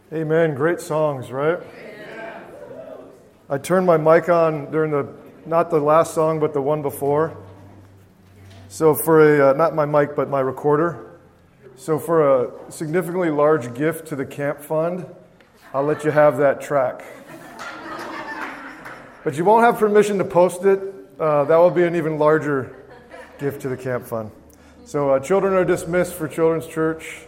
Amen. Great songs, right? I turned my mic on during not the last song, but the one before. So for not my mic, but my recorder. So for a significantly large gift to the Camp Fund, I'll let you have that track. But you won't have permission to post it. That will be an even larger gift to the Camp Fund. So children are dismissed for Children's Church.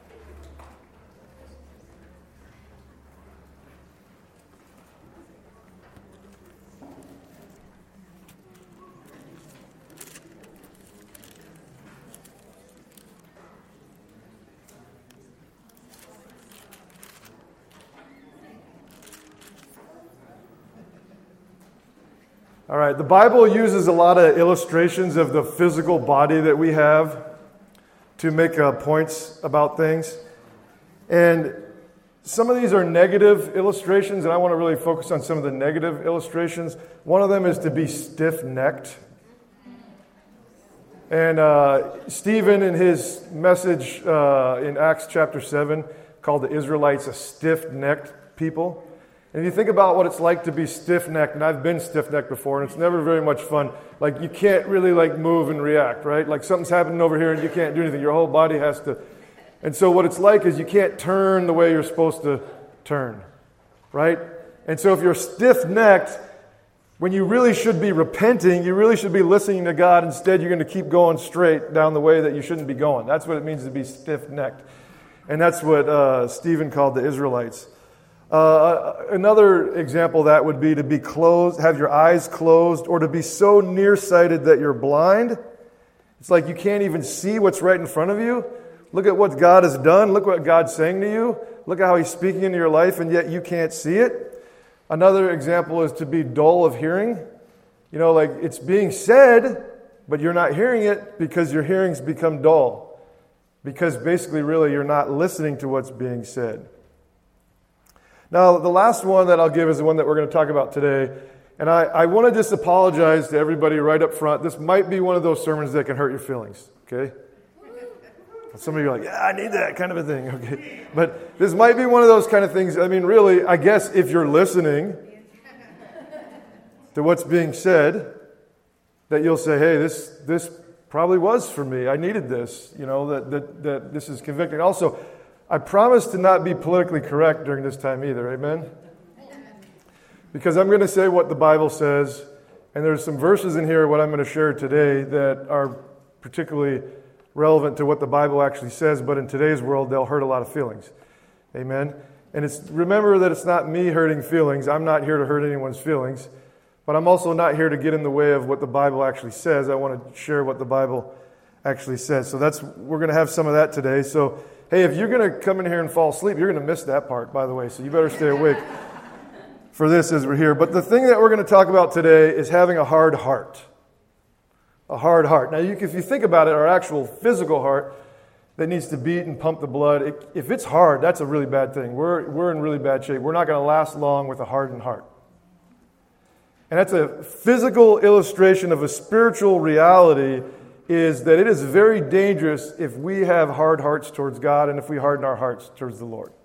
All right, the Bible uses a lot of illustrations of the physical body that we have to make points about things. And some of these are negative illustrations, and I want to really focus on some of the negative illustrations. One of them is to be stiff-necked. And Stephen, in his message in Acts chapter 7, called the Israelites a stiff-necked people. And if you think about what it's like to be stiff-necked, and I've been stiff-necked before, and it's never very much fun. Like, you can't really, move and react, right? Like, something's happening over here, and you can't do anything. Your whole body has to. And so what it's like is you can't turn the way you're supposed to turn, right? And so if you're stiff-necked, when you really should be repenting, you really should be listening to God. Instead, you're going to keep going straight down the way that you shouldn't be going. That's what it means to be stiff-necked. And that's what Stephen called the Israelites. Another example of that would be to be closed, have your eyes closed, or to be so nearsighted that you're blind. It's like you can't even see what's right in front of you. Look at what God has done. Look what God's saying to you. Look at how He's speaking into your life, and yet you can't see it. Another example is to be dull of hearing. You know, like it's being said, but you're not hearing it because your hearing's become dull. Because basically, really, you're not listening to what's being said. Now, the last one that I'll give is the one that we're going to talk about today. And I want to just apologize to everybody right up front. This might be one of those sermons that can hurt your feelings, okay? Some of you are like, yeah, I need that kind of a thing, okay? But this might be one of those kind of things. I mean, really, I guess if you're listening to what's being said, that you'll say, hey, this probably was for me. I needed this, you know, that this is convicting. Also, I promise to not be politically correct during this time either, amen? Because I'm going to say what the Bible says, and there's some verses in here, what I'm going to share today, that are particularly relevant to what the Bible actually says, but in today's world, they'll hurt a lot of feelings, amen? And remember that it's not me hurting feelings. I'm not here to hurt anyone's feelings, but I'm also not here to get in the way of what the Bible actually says. I want to share what the Bible actually says. So we're going to have some of that today. So hey, if you're going to come in here and fall asleep, you're going to miss that part, by the way, so you better stay awake for this as we're here. But the thing that we're going to talk about today is having a hard heart. A hard heart. Now, if you think about it, our actual physical heart that needs to beat and pump the blood, if it's hard, that's a really bad thing. We're in really bad shape. We're not going to last long with a hardened heart. And that's a physical illustration of a spiritual reality, is that it is very dangerous if we have hard hearts towards God and if we harden our hearts towards the Lord.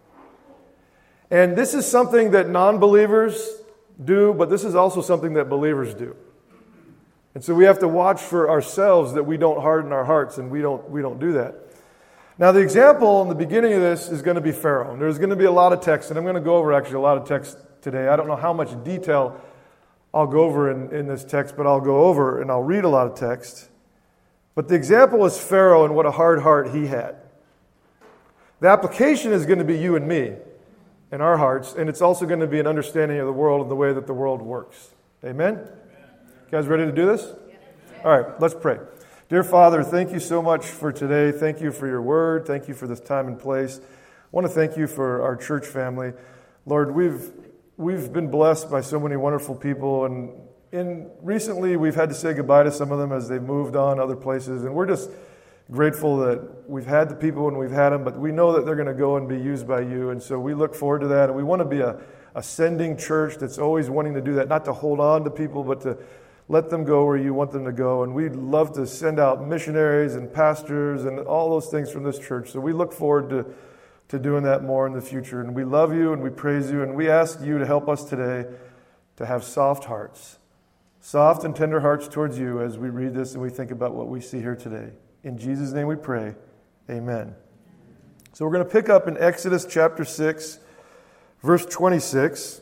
And this is something that non-believers do, but this is also something that believers do. And so we have to watch for ourselves that we don't harden our hearts, and we don't do that. Now, the example in the beginning of this is going to be Pharaoh. And there's going to be a lot of text, and I'm going to go over actually a lot of text today. I don't know how much detail I'll go over in this text, but I'll go over and I'll read a lot of text. But the example is Pharaoh and what a hard heart he had. The application is going to be you and me and our hearts, and it's also going to be an understanding of the world and the way that the world works. Amen? You guys ready to do this? All right, let's pray. Dear Father, thank you so much for today. Thank you for your word. Thank you for this time and place. I want to thank you for our church family. Lord, we've been blessed by so many wonderful people, and recently we've had to say goodbye to some of them as they've moved on other places, and we're just grateful that we've had the people and we've had them, but we know that they're going to go and be used by you, and so we look forward to that, and we want to be a sending church that's always wanting to do that, not to hold on to people, but to let them go where you want them to go, and we'd love to send out missionaries and pastors and all those things from this church, so we look forward to to doing that more in the future. And we love you and we praise you, and we ask you to help us today to have soft hearts, soft and tender hearts towards you as we read this and we think about what we see here today. In Jesus' name we pray, amen. So we're going to pick up in Exodus chapter 6, verse 26.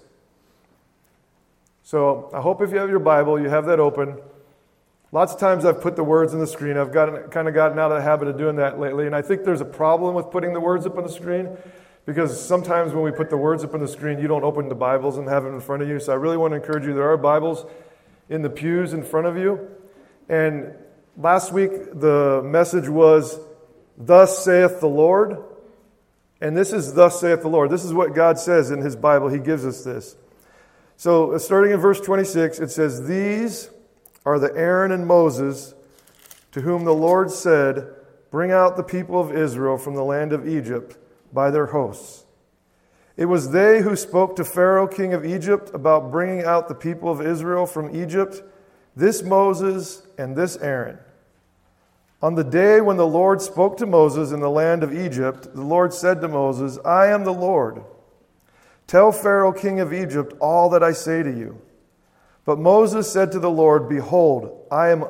So I hope if you have your Bible, you have that open. Lots of times I've put the words on the screen. I've kind of gotten out of the habit of doing that lately. And I think there's a problem with putting the words up on the screen, because sometimes when we put the words up on the screen, you don't open the Bibles and have them in front of you. So I really want to encourage you. There are Bibles in the pews in front of you. And last week the message was, "Thus saith the Lord." And this is "Thus saith the Lord." This is what God says in His Bible. He gives us this. So starting in verse 26, it says, "These are the Aaron and Moses, to whom the Lord said, Bring out the people of Israel from the land of Egypt by their hosts. It was they who spoke to Pharaoh, king of Egypt, about bringing out the people of Israel from Egypt, this Moses and this Aaron. On the day when the Lord spoke to Moses in the land of Egypt, the Lord said to Moses, I am the Lord. Tell Pharaoh, king of Egypt, all that I say to you. But Moses said to the Lord, Behold, I am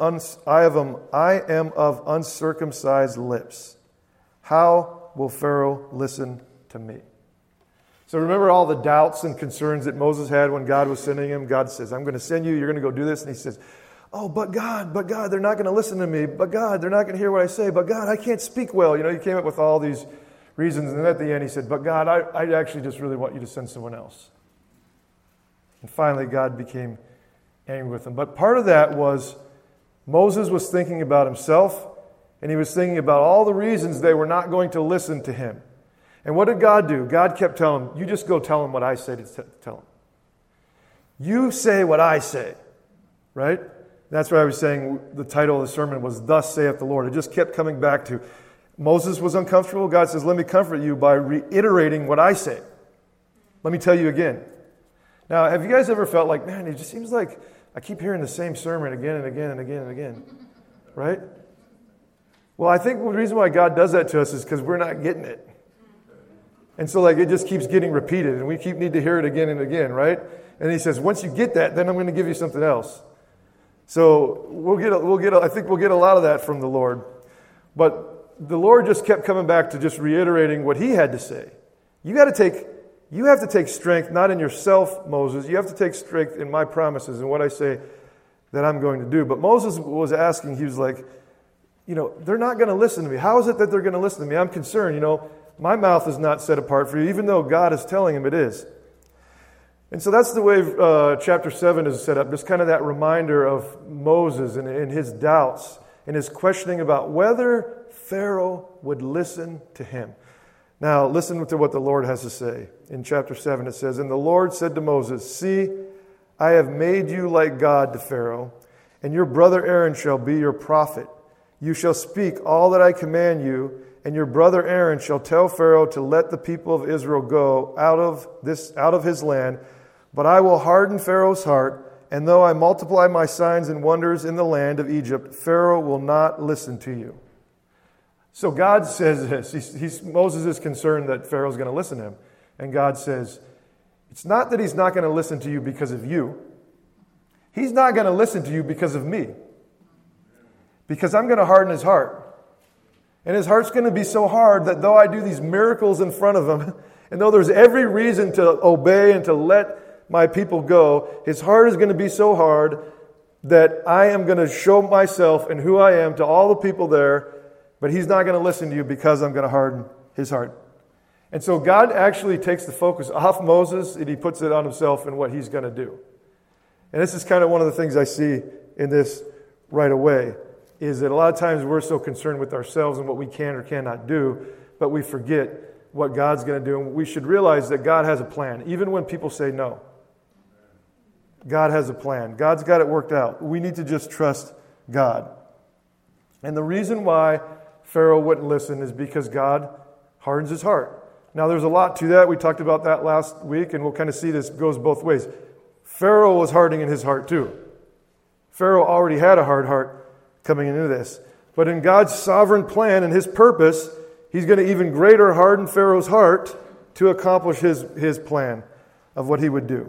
of uncircumcised lips. How will Pharaoh listen to me?" So remember all the doubts and concerns that Moses had when God was sending him. God says, I'm going to send you, you're going to go do this. And he says, oh, but God, they're not going to listen to me. But God, they're not going to hear what I say. But God, I can't speak well. He came up with all these reasons. And then at the end he said, but God, I actually just really want you to send someone else. And finally God became angry with him. But part of that was Moses was thinking about himself, and he was thinking about all the reasons they were not going to listen to him. And what did God do? God kept telling him, you just go tell him what I say to tell him. You say what I say, right? That's why I was saying the title of the sermon was Thus saith the Lord. It just kept coming back to Moses was uncomfortable. God says, let me comfort you by reiterating what I say. Let me tell you again. Now, have you guys ever felt like, man, it just seems like I keep hearing the same sermon again and again and again and again, right? Well, I think the reason why God does that to us is because we're not getting it. And so it just keeps getting repeated, and we need to hear it again and again, right? And he says, once you get that, then I'm going to give you something else. So I think we'll get a lot of that from the Lord. But the Lord just kept coming back to just reiterating what he had to say. You have to take strength, not in yourself, Moses. You have to take strength in my promises and what I say that I'm going to do. But Moses was asking, he was like, they're not going to listen to me. How is it that they're going to listen to me? I'm concerned, my mouth is not set apart for you, even though God is telling him it is. And so that's the way chapter 7 is set up, just kind of that reminder of Moses and his doubts and his questioning about whether Pharaoh would listen to him. Now, listen to what the Lord has to say. In chapter 7, it says, And the Lord said to Moses, See, I have made you like God to Pharaoh, and your brother Aaron shall be your prophet. You shall speak all that I command you, and your brother Aaron shall tell Pharaoh to let the people of Israel go out of his land. But I will harden Pharaoh's heart, and though I multiply my signs and wonders in the land of Egypt, Pharaoh will not listen to you. So God says this. Moses is concerned that Pharaoh's going to listen to him. And God says, it's not that he's not going to listen to you because of you. He's not going to listen to you because of me. Because I'm going to harden his heart. And his heart's going to be so hard that though I do these miracles in front of him, and though there's every reason to obey and to let my people go, his heart is going to be so hard that I am going to show myself and who I am to all the people there. But he's not going to listen to you because I'm going to harden his heart. And so God actually takes the focus off Moses and he puts it on himself and what he's going to do. And this is kind of one of the things I see in this right away, is that a lot of times we're so concerned with ourselves and what we can or cannot do, but we forget what God's going to do. And we should realize that God has a plan, even when people say no. God has a plan. God's got it worked out. We need to just trust God. And the reason why Pharaoh wouldn't listen is because God hardens his heart. Now, there's a lot to that. We talked about that last week, and we'll kind of see this goes both ways. Pharaoh was hardening his heart too. Pharaoh already had a hard heart coming into this. But in God's sovereign plan and his purpose, he's going to even greater harden Pharaoh's heart to accomplish his plan of what he would do.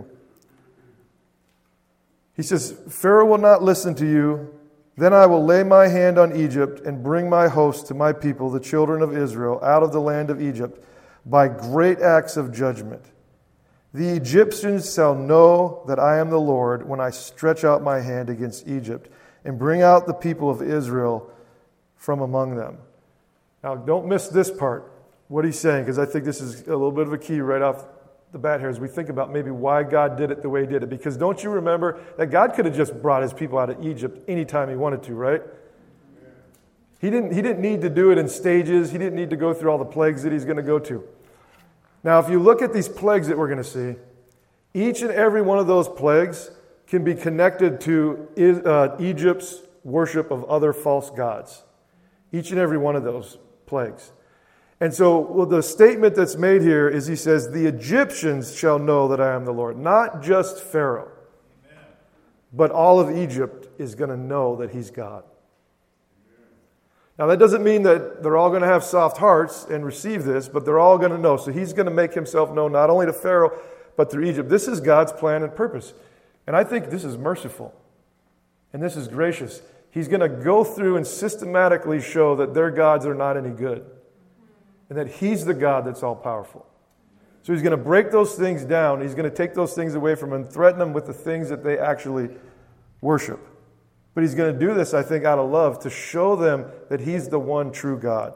He says, Pharaoh will not listen to you. Then I will lay my hand on Egypt and bring my host to my people, the children of Israel, out of the land of Egypt by great acts of judgment. The Egyptians shall know that I am the Lord when I stretch out my hand against Egypt and bring out the people of Israel from among them. Now, don't miss this part, what he's saying, because I think this is a little bit of a key right off the bat here as we think about maybe why God did it the way he did it. Because don't you remember that God could have just brought his people out of Egypt anytime he wanted to, right? He didn't need to do it in stages. He didn't need to go through all the plagues that he's going to go to. Now, if you look at these plagues that we're going to see, each and every one of those plagues can be connected to Egypt's worship of other false gods. Each and every one of those plagues. And so the statement that's made here is he says, the Egyptians shall know that I am the Lord. Not just Pharaoh, but all of Egypt is going to know that he's God. Now, that doesn't mean that they're all going to have soft hearts and receive this, but they're all going to know. So he's going to make himself known not only to Pharaoh, but through Egypt. This is God's plan and purpose. And I think this is merciful. And this is gracious. He's going to go through and systematically show that their gods are not any good. And that he's the God that's all-powerful. So he's going to break those things down. He's going to take those things away from them and threaten them with the things that they actually worship. But he's going to do this, I think, out of love to show them that he's the one true God.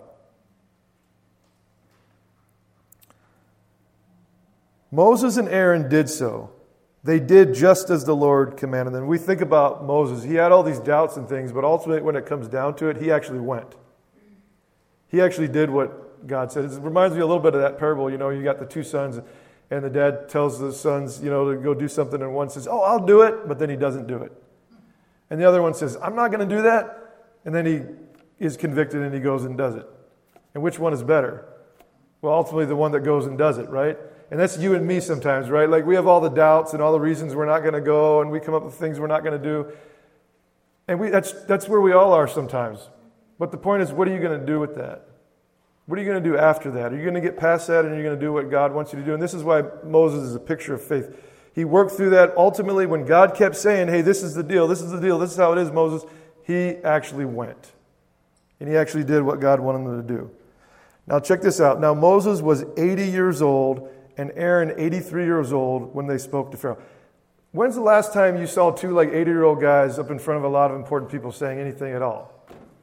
Moses and Aaron did so. They did just as the Lord commanded them. We think about Moses. He had all these doubts and things, but ultimately when it comes down to it, he actually went. He actually did what God said. It reminds me a little bit of that parable. You got the two sons, and the dad tells the sons, to go do something, and one says, oh, I'll do it, but then he doesn't do it. And the other one says, I'm not going to do that, and then he is convicted and he goes and does it. And which one is better? Well, ultimately the one that goes and does it, right? And that's you and me sometimes, right? Like we have all the doubts and all the reasons we're not going to go, and we come up with things we're not going to do. And that's where we all are sometimes. But the point is, what are you going to do with that? What are you going to do after that? Are you going to get past that and you're going to do what God wants you to do? And this is why Moses is a picture of faith. He worked through that. Ultimately, when God kept saying, hey, this is the deal, this is the deal, this is how it is, Moses, he actually went. And he actually did what God wanted him to do. Now check this out. Now Moses was 80 years old and Aaron 83 years old when they spoke to Pharaoh. When's the last time you saw two 80-year-old guys up in front of a lot of important people saying anything at all?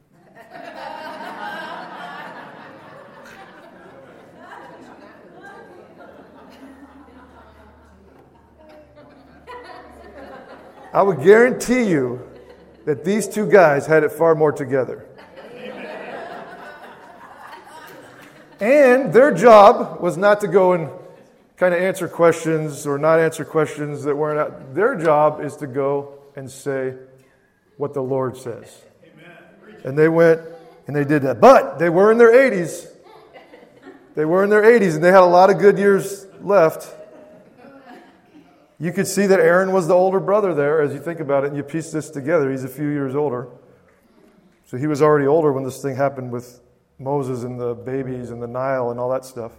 I would guarantee you that these two guys had it far more together. And their job was not to go and kind of answer questions or not answer questions that weren't out. Their job is to go and say what the Lord says. And they went and they did that. But they were in their 80s. They were in their 80s and they had a lot of good years left. You could see that Aaron was the older brother there as you think about it and you piece this together. He's a few years older. So he was already older when this thing happened with Moses and the babies and the Nile and all that stuff.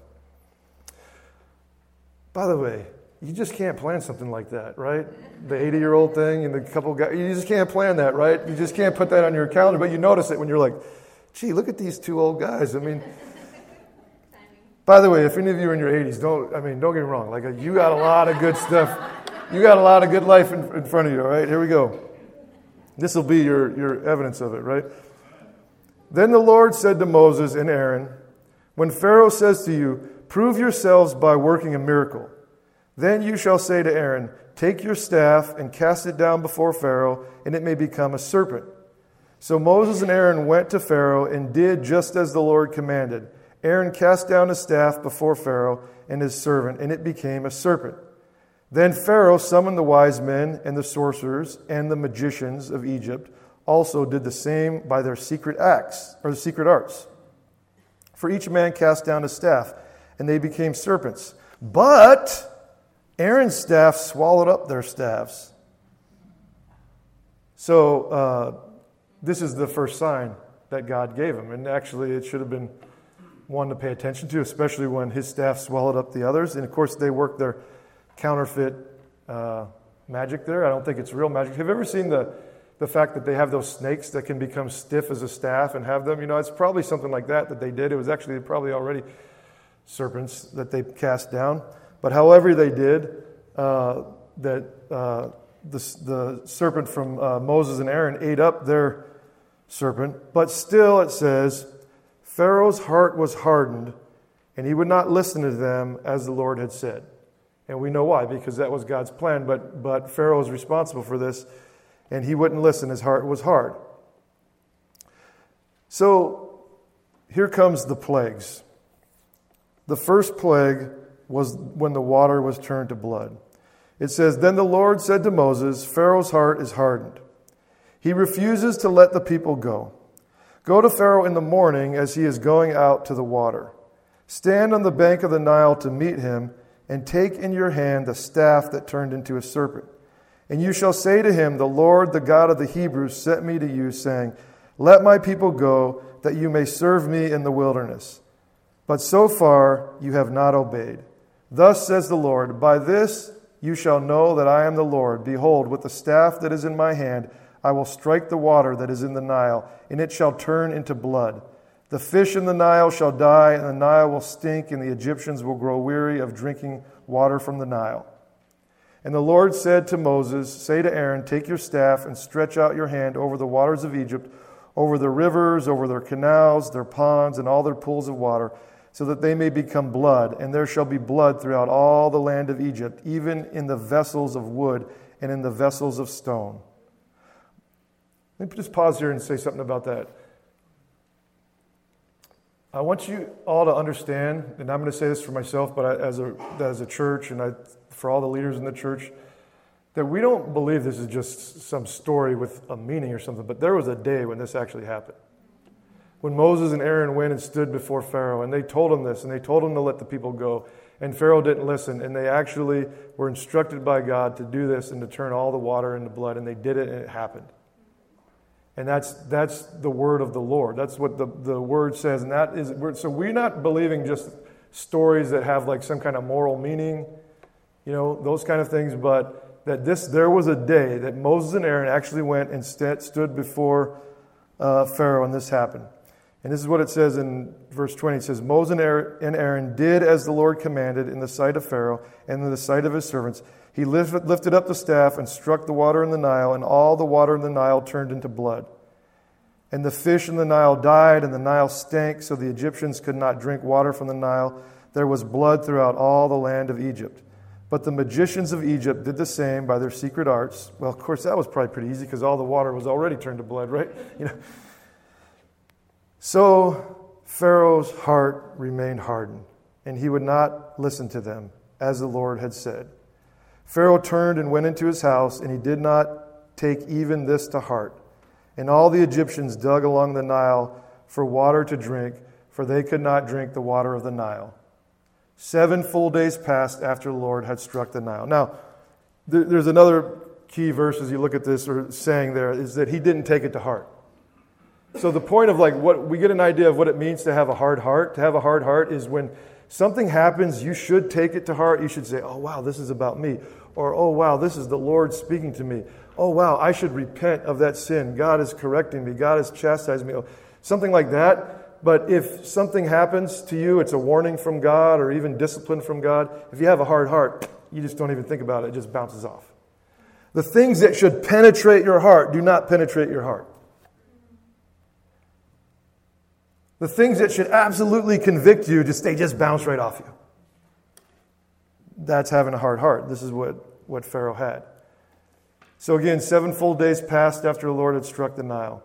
By the way, you just can't plan something like that, right? The 80-year-old thing and the couple guys, you just can't plan that, right? You just can't put that on your calendar, but you notice it when you're like, gee, look at these two old guys. I mean, by the way, if any of you are in your 80s, don't get me wrong. You got a lot of good stuff. You got a lot of good life in front of you, all right? Here we go. This will be your evidence of it, right? Then the Lord said to Moses and Aaron, when Pharaoh says to you, prove yourselves by working a miracle, then you shall say to Aaron, take your staff and cast it down before Pharaoh, and it may become a serpent. So Moses and Aaron went to Pharaoh and did just as the Lord commanded. Aaron cast down his staff before Pharaoh and his servant, and it became a serpent. Then Pharaoh summoned the wise men and the sorcerers and the magicians of Egypt, also did the same by their secret acts, or the secret arts. For each man cast down his staff, and they became serpents. But Aaron's staff swallowed up their staffs. So this is the first sign that God gave him. And actually it should have been one to pay attention to, especially when his staff swallowed up the others. And of course, they work their counterfeit magic there. I don't think it's real magic. Have you ever seen the fact that they have those snakes that can become stiff as a staff and have them? It's probably something like that they did. It was actually probably already serpents that they cast down. But however they did, the serpent from Moses and Aaron ate up their serpent. But still, it says, Pharaoh's heart was hardened, and he would not listen to them as the Lord had said. And we know why, because that was God's plan. But Pharaoh was responsible for this, and he wouldn't listen. His heart was hard. So here comes the plagues. The first plague was when the water was turned to blood. It says, Then the Lord said to Moses, Pharaoh's heart is hardened. He refuses to let the people go. Go to Pharaoh in the morning as he is going out to the water. Stand on the bank of the Nile to meet him, and take in your hand the staff that turned into a serpent. And you shall say to him, The Lord, the God of the Hebrews, sent me to you, saying, Let my people go, that you may serve me in the wilderness. But so far you have not obeyed. Thus says the Lord, By this you shall know that I am the Lord. Behold, with the staff that is in my hand, I will strike the water that is in the Nile, and it shall turn into blood. The fish in the Nile shall die, and the Nile will stink, and the Egyptians will grow weary of drinking water from the Nile. And the Lord said to Moses, Say to Aaron, Take your staff and stretch out your hand over the waters of Egypt, over the rivers, over their canals, their ponds, and all their pools of water, so that they may become blood. And there shall be blood throughout all the land of Egypt, even in the vessels of wood and in the vessels of stone. Let me just pause here and say something about that. I want you all to understand, and I'm going to say this for myself, but as a church and for all the leaders in the church, that we don't believe this is just some story with a meaning or something, but there was a day when this actually happened. When Moses and Aaron went and stood before Pharaoh, and they told him this, and they told him to let the people go, and Pharaoh didn't listen, and they actually were instructed by God to do this and to turn all the water into blood, and they did it, and it happened. And that's the word of the Lord. That's what the word says. And that is, so we're not believing just stories that have like some kind of moral meaning, those kind of things, but that there was a day that Moses and Aaron actually went and stood before Pharaoh, and this happened. And this is what it says in verse 20. It says, Moses and Aaron did as the Lord commanded in the sight of Pharaoh and in the sight of his servants. He lifted up the staff and struck the water in the Nile, and all the water in the Nile turned into blood. And the fish in the Nile died, and the Nile stank, so the Egyptians could not drink water from the Nile. There was blood throughout all the land of Egypt. But the magicians of Egypt did the same by their secret arts. Well, of course, that was probably pretty easy because all the water was already turned to blood, right? So Pharaoh's heart remained hardened, and he would not listen to them, as the Lord had said. Pharaoh turned and went into his house, and he did not take even this to heart. And all the Egyptians dug along the Nile for water to drink, for they could not drink the water of the Nile. 7 full days passed after the Lord had struck the Nile. Now, there's another key verse as you look at this, or saying there, is that he didn't take it to heart. So the point of what we get an idea of what it means to have a hard heart. To have a hard heart is when something happens, you should take it to heart. You should say, oh, wow, this is about me. Or, oh, wow, this is the Lord speaking to me. Oh, wow, I should repent of that sin. God is correcting me. God is chastising me. Something like that. But if something happens to you, it's a warning from God or even discipline from God. If you have a hard heart, you just don't even think about it. It just bounces off. The things that should penetrate your heart do not penetrate your heart. The things that should absolutely convict you, they just bounce right off you. That's having a hard heart. This is what Pharaoh had. So again, 7 full days passed after the Lord had struck the Nile.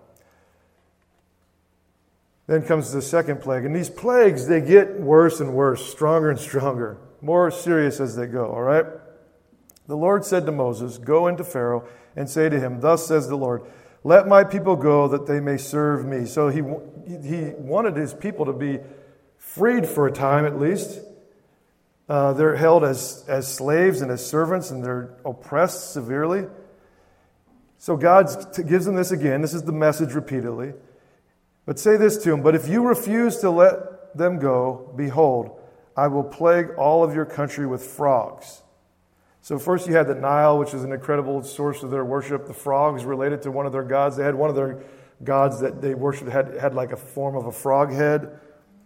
Then comes the second plague. And these plagues, they get worse and worse, stronger and stronger, more serious as they go, all right? The Lord said to Moses, Go into Pharaoh and say to him, Thus says the Lord, Let my people go that they may serve me. So he wanted his people to be freed for a time at least. They're held as slaves and as servants, and they're oppressed severely. So God gives them this again. This is the message repeatedly. But say this to him, But if you refuse to let them go, behold, I will plague all of your country with frogs. So first you had the Nile, which is an incredible source of their worship. The frogs related to one of their gods. They had one of their gods that they worshipped had like a form of a frog head.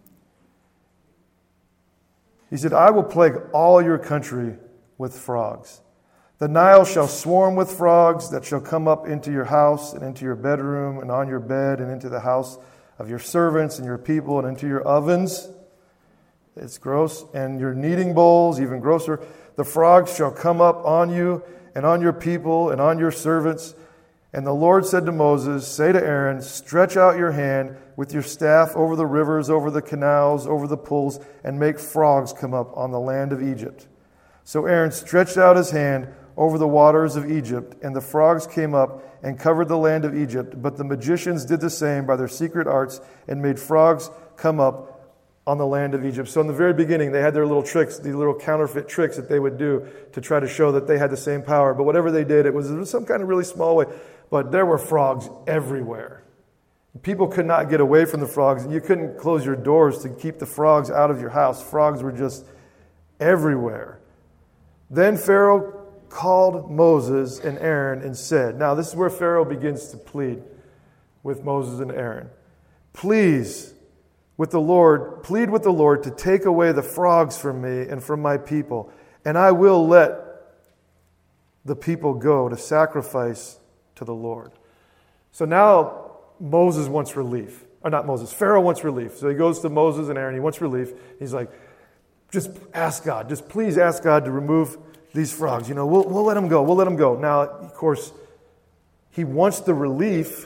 He said, I will plague all your country with frogs. The Nile shall swarm with frogs that shall come up into your house and into your bedroom and on your bed and into the house of your servants and your people and into your ovens. It's gross. And your kneading bowls, even grosser. The frogs shall come up on you and on your people and on your servants. And the Lord said to Moses, say to Aaron, stretch out your hand with your staff over the rivers, over the canals, over the pools, and make frogs come up on the land of Egypt. So Aaron stretched out his hand over the waters of Egypt, and the frogs came up and covered the land of Egypt. But the magicians did the same by their secret arts and made frogs come up on the land of Egypt. So in the very beginning, they had their little tricks, these little counterfeit tricks that they would do to try to show that they had the same power. But whatever they did, it was in some kind of really small way. But there were frogs everywhere. People could not get away from the frogs. You couldn't close your doors to keep the frogs out of your house. Frogs were just everywhere. Then Pharaoh called Moses and Aaron and said, now this is where Pharaoh begins to plead with Moses and Aaron. Plead with the Lord to take away the frogs from me and from my people, and I will let the people go to sacrifice to the Lord. So now Moses wants relief. Or not Moses, Pharaoh wants relief. So he goes to Moses and Aaron, he wants relief. He's like, just ask God, just please ask God to remove these frogs. We'll let them go, we'll let them go. Now, of course, he wants the relief.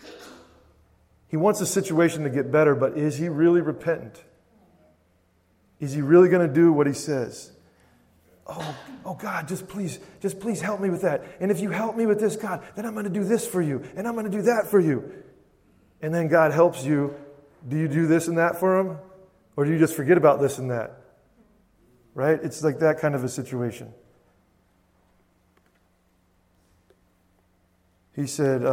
He wants the situation to get better, but is he really repentant? Is he really going to do what he says? Oh God, just please help me with that. And if you help me with this, God, then I'm going to do this for you, and I'm going to do that for you. And then God helps you. Do you do this and that for him? Or do you just forget about this and that? Right? It's like that kind of a situation. He said,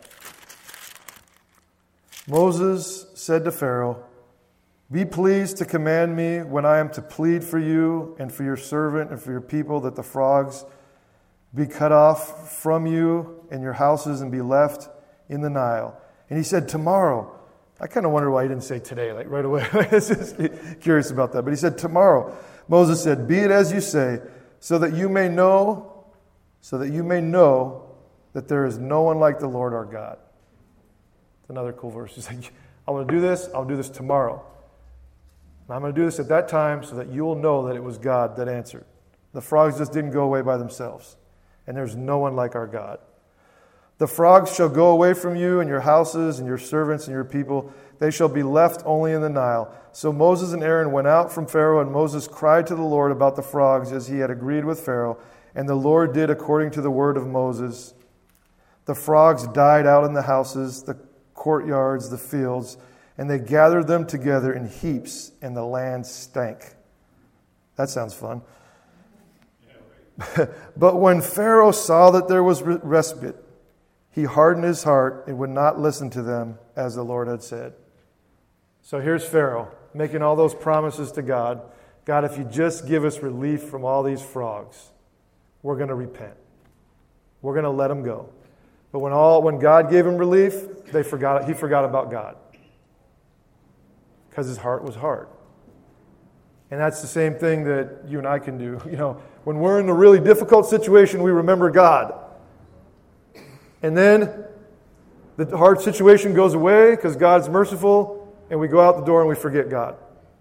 Moses said to Pharaoh, be pleased to command me when I am to plead for you and for your servant and for your people that the frogs be cut off from you and your houses and be left in the Nile. And he said, tomorrow. I kind of wonder why he didn't say today, like right away. I was just curious about that. But he said, tomorrow. Moses said, be it as you say, so that you may know that there is no one like the Lord our God. It's another cool verse. He's like, I'm going to do this. I'll do this tomorrow. And I'm going to do this at that time so that you will know that it was God that answered. The frogs just didn't go away by themselves. And there's no one like our God. The frogs shall go away from you and your houses and your servants and your people. They shall be left only in the Nile. So Moses and Aaron went out from Pharaoh, and Moses cried to the Lord about the frogs as he had agreed with Pharaoh. And the Lord did according to the word of Moses. The frogs died out in the houses, the courtyards, the fields, and they gathered them together in heaps, and the land stank. That sounds fun. But when Pharaoh saw that there was respite, he hardened his heart and would not listen to them as the Lord had said. So here's Pharaoh making all those promises to God. God, if you just give us relief from all these frogs, we're going to repent. We're going to let them go. But when God gave him relief, he forgot about God. Because his heart was hard. And that's the same thing that you and I can do. When we're in a really difficult situation, we remember God. And then the hard situation goes away because God's merciful, and we go out the door and we forget God.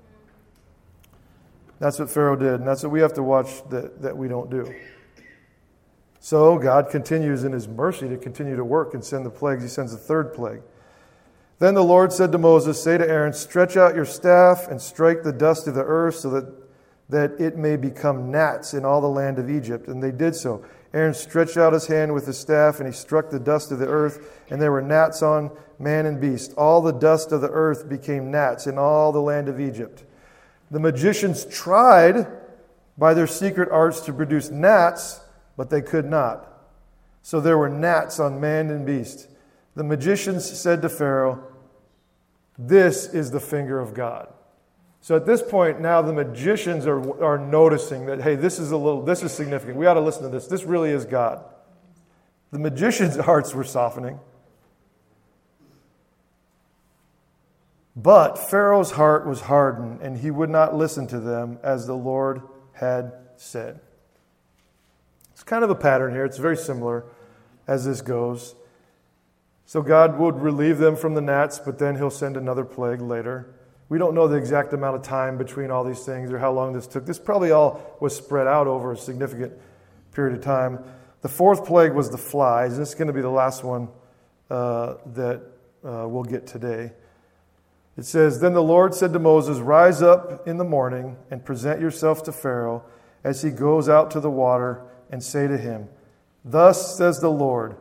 That's what Pharaoh did, and that's what we have to watch that we don't do. So God continues in his mercy to continue to work and send the plagues. He sends a third plague. Then the Lord said to Moses, say to Aaron, stretch out your staff and strike the dust of the earth so that it may become gnats in all the land of Egypt. And they did so. Aaron stretched out his hand with his staff, and he struck the dust of the earth, and there were gnats on man and beast. All the dust of the earth became gnats in all the land of Egypt. The magicians tried by their secret arts to produce gnats, but they could not. So there were gnats on man and beast. The magicians said to Pharaoh, this is the finger of God. So at this point, now the magicians are noticing that, hey, this is significant. We ought to listen to this. This really is God. The magicians' hearts were softening. But Pharaoh's heart was hardened, and he would not listen to them as the Lord had said. It's kind of a pattern here. It's very similar as this goes. So God would relieve them from the gnats, but then he'll send another plague later. We don't know the exact amount of time between all these things or how long this took. This probably all was spread out over a significant period of time. The fourth plague was the flies. This is going to be the last one that we'll get today. It says, Then the Lord said to Moses, Rise up in the morning and present yourself to Pharaoh as he goes out to the water, and say to him, Thus says the Lord,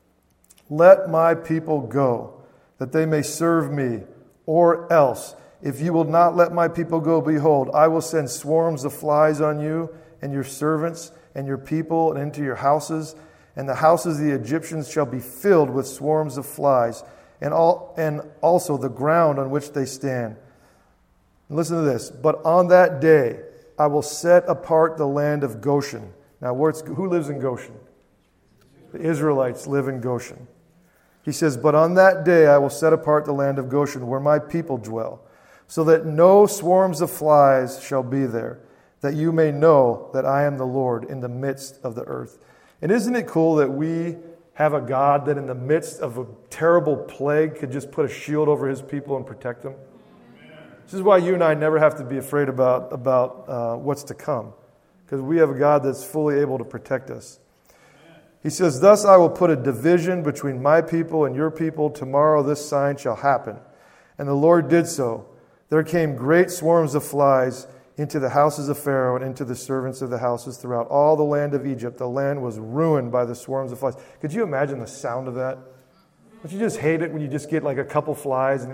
Let my people go, that they may serve me, or else, if you will not let my people go, behold, I will send swarms of flies on you and your servants and your people and into your houses, and the houses of the Egyptians shall be filled with swarms of flies, and also the ground on which they stand. Listen to this. But on that day I will set apart the land of Goshen. Now, who lives in Goshen? The Israelites live in Goshen. He says, But on that day I will set apart the land of Goshen, where my people dwell, so that no swarms of flies shall be there, that you may know that I am the Lord in the midst of the earth. And isn't it cool that we have a God that in the midst of a terrible plague could just put a shield over his people and protect them? This is why you and I never have to be afraid about what's to come, because we have a God that's fully able to protect us. He says, Thus I will put a division between my people and your people. Tomorrow this sign shall happen. And the Lord did so. There came great swarms of flies into the houses of Pharaoh and into the servants of the houses throughout all the land of Egypt. The land was ruined by the swarms of flies. Could you imagine the sound of that? Don't you just hate it when you just get like a couple flies,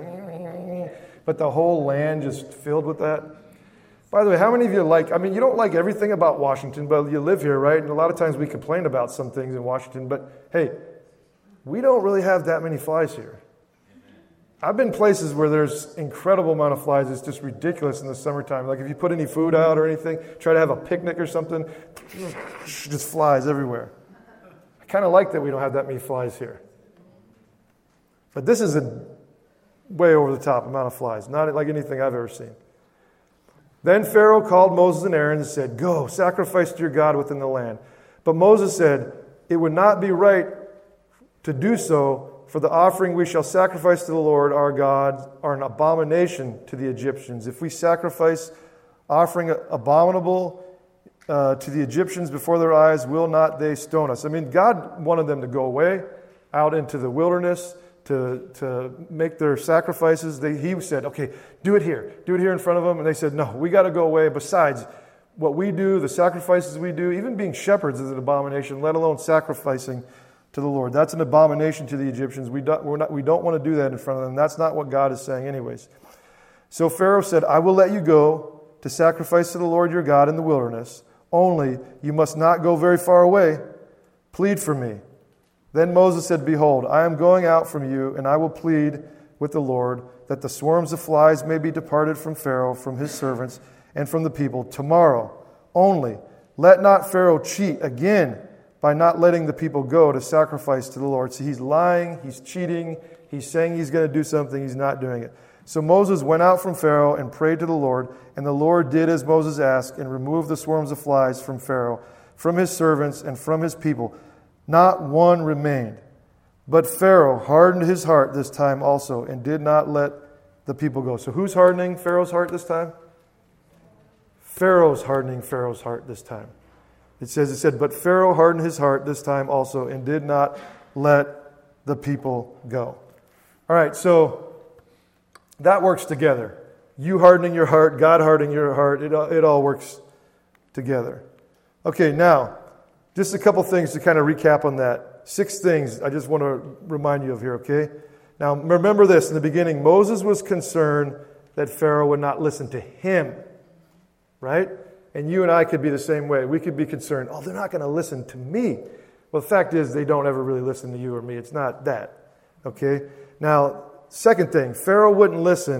but the whole land just filled with that? By the way, how many of you you don't like everything about Washington, but you live here, right? And a lot of times we complain about some things in Washington, but hey, we don't really have that many flies here. I've been places where there's incredible amount of flies. It's just ridiculous in the summertime. Like if you put any food out or anything, try to have a picnic or something, just flies everywhere. I kind of like that we don't have that many flies here. But this is a way over the top amount of flies, not like anything I've ever seen. Then Pharaoh called Moses and Aaron and said, Go, sacrifice to your God within the land. But Moses said, It would not be right to do so, for the offering we shall sacrifice to the Lord our God are an abomination to the Egyptians. If we sacrifice offering abominable to the Egyptians before their eyes, will not they stone us? I mean, God wanted them to go away out into the wilderness to make their sacrifices. He said, okay, do it here in front of them. And they said, no, we got to go away. Besides, what we do, the sacrifices we do, even being shepherds is an abomination, let alone sacrificing to the Lord. That's an abomination to the Egyptians. We don't want to do that in front of them. That's not what God is saying anyways. So Pharaoh said, I will let you go to sacrifice to the Lord your God in the wilderness. Only you must not go very far away. Plead for me. Then Moses said, Behold, I am going out from you, and I will plead with the Lord that the swarms of flies may be departed from Pharaoh, from his servants, and from the people tomorrow. Only let not Pharaoh cheat again by not letting the people go to sacrifice to the Lord. So he's lying, he's cheating, he's saying he's going to do something, he's not doing it. So Moses went out from Pharaoh and prayed to the Lord, and the Lord did as Moses asked and removed the swarms of flies from Pharaoh, from his servants, and from his people. Not one remained. But Pharaoh hardened his heart this time also and did not let the people go. So who's hardening Pharaoh's heart this time? Pharaoh's hardening Pharaoh's heart this time. It said, but Pharaoh hardened his heart this time also and did not let the people go. All right, so that works together. You hardening your heart, God hardening your heart, it all works together. Okay, now, just a couple things to kind of recap on that. 6 things I just want to remind you of here, okay? Now, remember this. In the beginning, Moses was concerned that Pharaoh would not listen to him, right? And you and I could be the same way. We could be concerned, they're not going to listen to me. Well, the fact is, they don't ever really listen to you or me. It's not that, okay? Now, second thing, Pharaoh wouldn't listen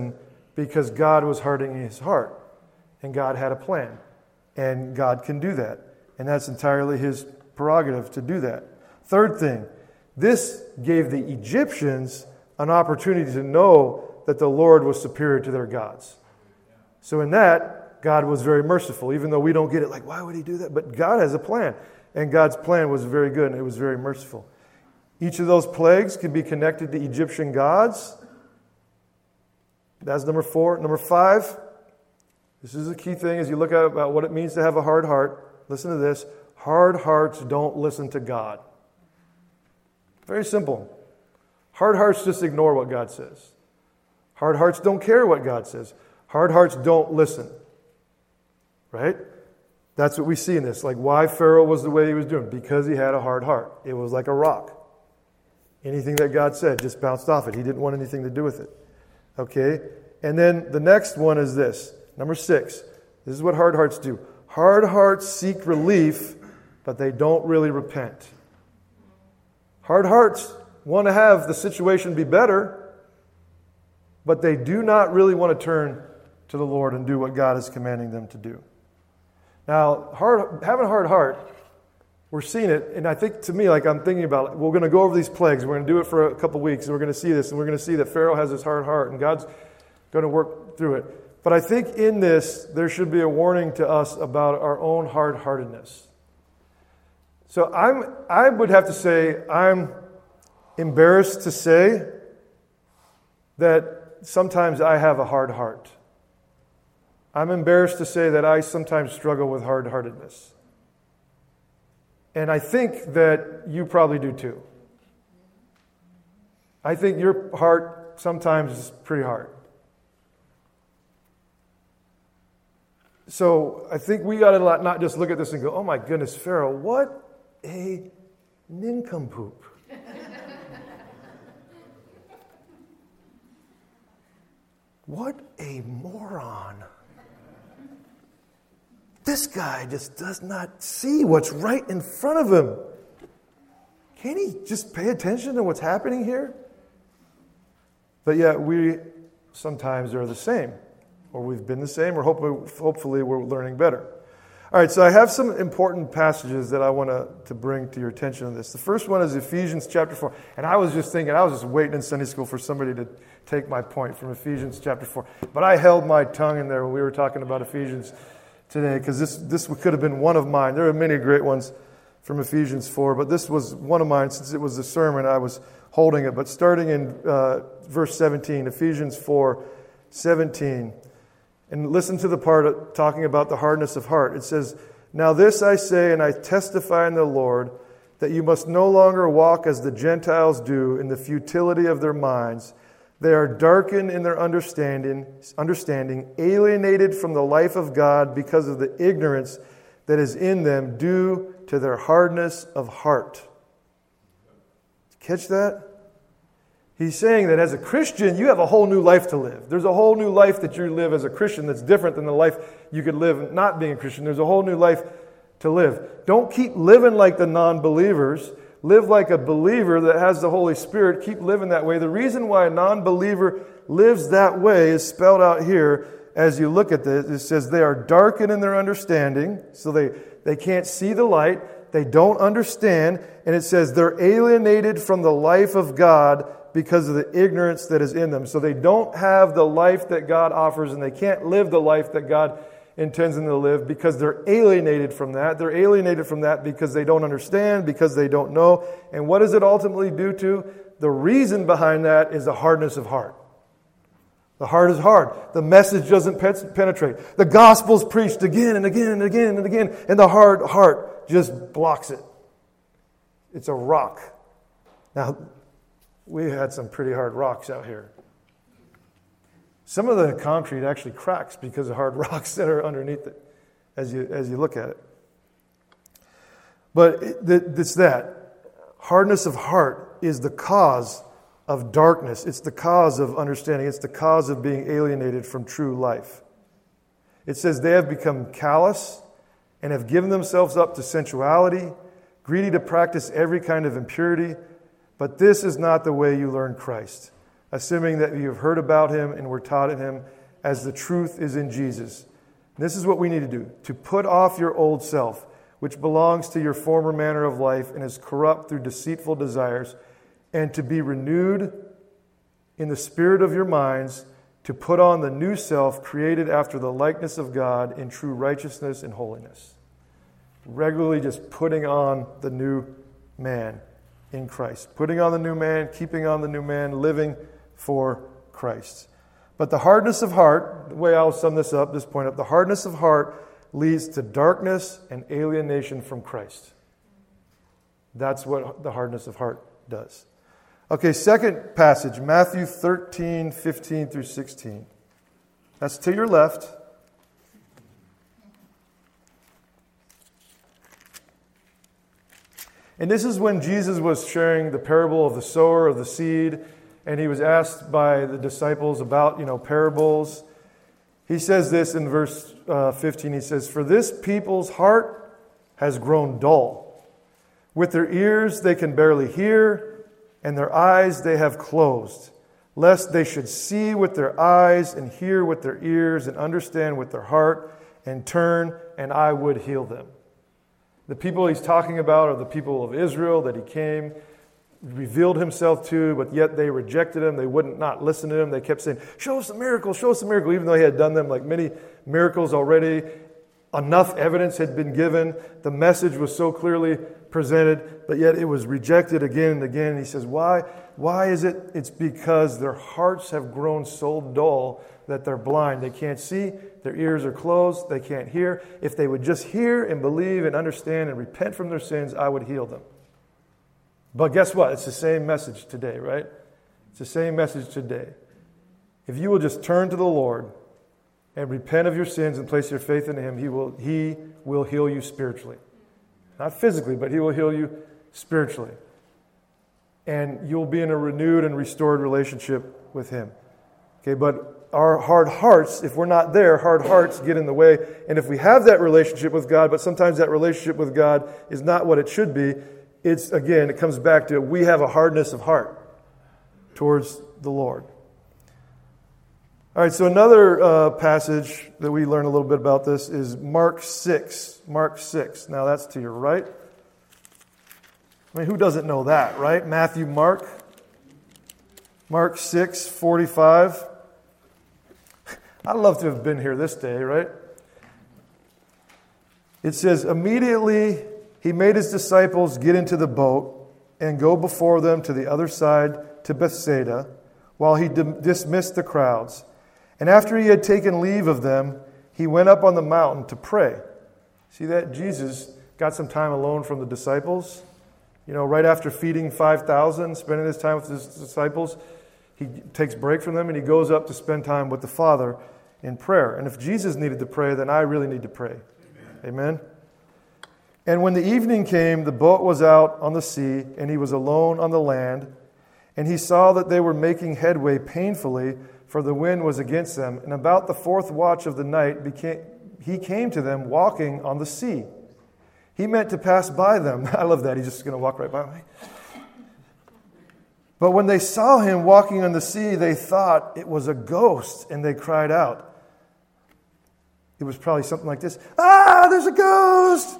because God was hardening his heart. And God had a plan. And God can do that. And that's entirely his prerogative to do that. Third thing, this gave the Egyptians an opportunity to know that the Lord was superior to their gods. So in that, God was very merciful, even though we don't get it. Like, why would he do that? But God has a plan. And God's plan was very good, and it was very merciful. Each of those plagues can be connected to Egyptian gods. That's number 4. Number 5, this is a key thing as you look at about what it means to have a hard heart. Listen to this. Hard hearts don't listen to God. Very simple. Hard hearts just ignore what God says. Hard hearts don't care what God says. Hard hearts don't listen. Right? That's what we see in this. Like why Pharaoh was the way he was doing. Because he had a hard heart. It was like a rock. Anything that God said just bounced off it. He didn't want anything to do with it. Okay? And then the next one is this. Number 6. This is what hard hearts do. Hard hearts seek relief, but they don't really repent. Hard hearts want to have the situation be better, but they do not really want to turn to the Lord and do what God is commanding them to do. Now, having a hard heart, we're seeing it, and I think to me, like I'm thinking about, we're going to go over these plagues. We're going to do it for a couple weeks, and we're going to see this, and we're going to see that Pharaoh has this hard heart, and God's going to work through it. But I think in this, there should be a warning to us about our own hard-heartedness. So I would have to say I'm embarrassed to say that sometimes I have a hard heart. I'm embarrassed to say that I sometimes struggle with hard-heartedness. And I think that you probably do too. I think your heart sometimes is pretty hard. So I think we got to not just look at this and go, oh my goodness, Pharaoh, what a nincompoop. What a moron. This guy just does not see what's right in front of him. Can't he just pay attention to what's happening here? But yet we sometimes are the same. Or we've been the same, or hopefully we're learning better. All right, so I have some important passages that I want to bring to your attention on this. The first one is Ephesians chapter 4. And I was just waiting in Sunday school for somebody to take my point from Ephesians chapter 4. But I held my tongue in there when we were talking about Ephesians today, because this could have been one of mine. There are many great ones from Ephesians 4, but this was one of mine. Since it was a sermon, I was holding it. But starting in verse 17, Ephesians 4:17. And listen to the part talking about the hardness of heart. It says, "Now this I say, and I testify in the Lord, that you must no longer walk as the Gentiles do in the futility of their minds. They are darkened in their understanding, alienated from the life of God because of the ignorance that is in them due to their hardness of heart." Catch that? He's saying that as a Christian, you have a whole new life to live. There's a whole new life that you live as a Christian that's different than the life you could live not being a Christian. There's a whole new life to live. Don't keep living like the non-believers. Live like a believer that has the Holy Spirit. Keep living that way. The reason why a non-believer lives that way is spelled out here as you look at this. It says they are darkened in their understanding, so they can't see the light. They don't understand. And it says they're alienated from the life of God because of the ignorance that is in them. So they don't have the life that God offers, and they can't live the life that God intends them to live because they're alienated from that. They're alienated from that because they don't understand, because they don't know. And what does it ultimately do to? The reason behind that is a hardness of heart. The heart is hard. The message doesn't penetrate. The gospel's preached again and again and again and again, and the hard heart just blocks it. It's a rock. Now, we had some pretty hard rocks out here. Some of the concrete actually cracks because of hard rocks that are underneath it as you look at it. But it's that. Hardness of heart is the cause of darkness. It's the cause of understanding. It's the cause of being alienated from true life. It says they have become callous and have given themselves up to sensuality, greedy to practice every kind of impurity. But this is not the way you learn Christ, assuming that you have heard about him and were taught in him, as the truth is in Jesus. This is what we need to do, to put off your old self, which belongs to your former manner of life and is corrupt through deceitful desires, and to be renewed in the spirit of your minds, to put on the new self created after the likeness of God in true righteousness and holiness. Regularly just putting on the new man in Christ. Putting on the new man, keeping on the new man, living for Christ. But the hardness of heart, the way I'll sum this point up, the hardness of heart leads to darkness and alienation from Christ. That's what the hardness of heart does. Okay, second passage, Matthew 13, 15 through 16. That's to your left. And this is when Jesus was sharing the parable of the sower of the seed, and he was asked by the disciples about, parables. He says this in verse 15. He says, "For this people's heart has grown dull. With their ears they can barely hear, and their eyes they have closed, lest they should see with their eyes and hear with their ears and understand with their heart and turn, and I would heal them." The people he's talking about are the people of Israel that he came, revealed himself to, but yet they rejected him. They wouldn't not listen to him. They kept saying, show us a miracle, even though he had done them like many miracles already. Enough evidence had been given. The message was so clearly presented, but yet it was rejected again and again. And he says, why? Why is it? It's because their hearts have grown so dull that they're blind. They can't see. Their ears are closed. They can't hear. If they would just hear and believe and understand and repent from their sins, I would heal them. But guess what? It's the same message today, right? It's the same message today. If you will just turn to the Lord and repent of your sins and place your faith in Him, He will heal you spiritually. Not physically, but He will heal you spiritually. And you'll be in a renewed and restored relationship with Him. Okay, but our hard hearts, if we're not there, hard hearts get in the way. And if we have that relationship with God, but sometimes that relationship with God is not what it should be, it comes back to we have a hardness of heart towards the Lord. All right, so another passage that we learn a little bit about this is Mark 6. Mark 6. Now that's to your right. I mean, who doesn't know that, right? Matthew, Mark. Mark 6, 45. I'd love to have been here this day, right? It says, immediately He made His disciples get into the boat and go before them to the other side to Bethsaida, while He dismissed the crowds. And after He had taken leave of them, He went up on the mountain to pray. See that? Jesus got some time alone from the disciples. Right after feeding 5,000, spending His time with His disciples, He takes a break from them and He goes up to spend time with the Father in prayer. And if Jesus needed to pray, then I really need to pray. Amen? And when the evening came, the boat was out on the sea, and He was alone on the land. And He saw that they were making headway painfully, for the wind was against them. And about the fourth watch of the night, He came to them walking on the sea. He meant to pass by them. I love that. He's just going to walk right by me. But when they saw Him walking on the sea, they thought it was a ghost, and they cried out. It was probably something like this. Ah, there's a ghost!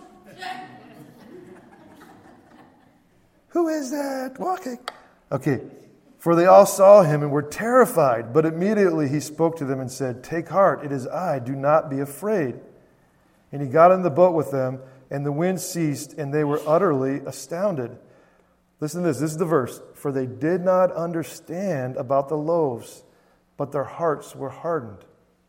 Who is that walking? Okay, for they all saw Him and were terrified. But immediately He spoke to them and said, take heart, it is I, do not be afraid. And He got in the boat with them, and the wind ceased, and they were utterly astounded. Listen to this is the verse. For they did not understand about the loaves, but their hearts were hardened.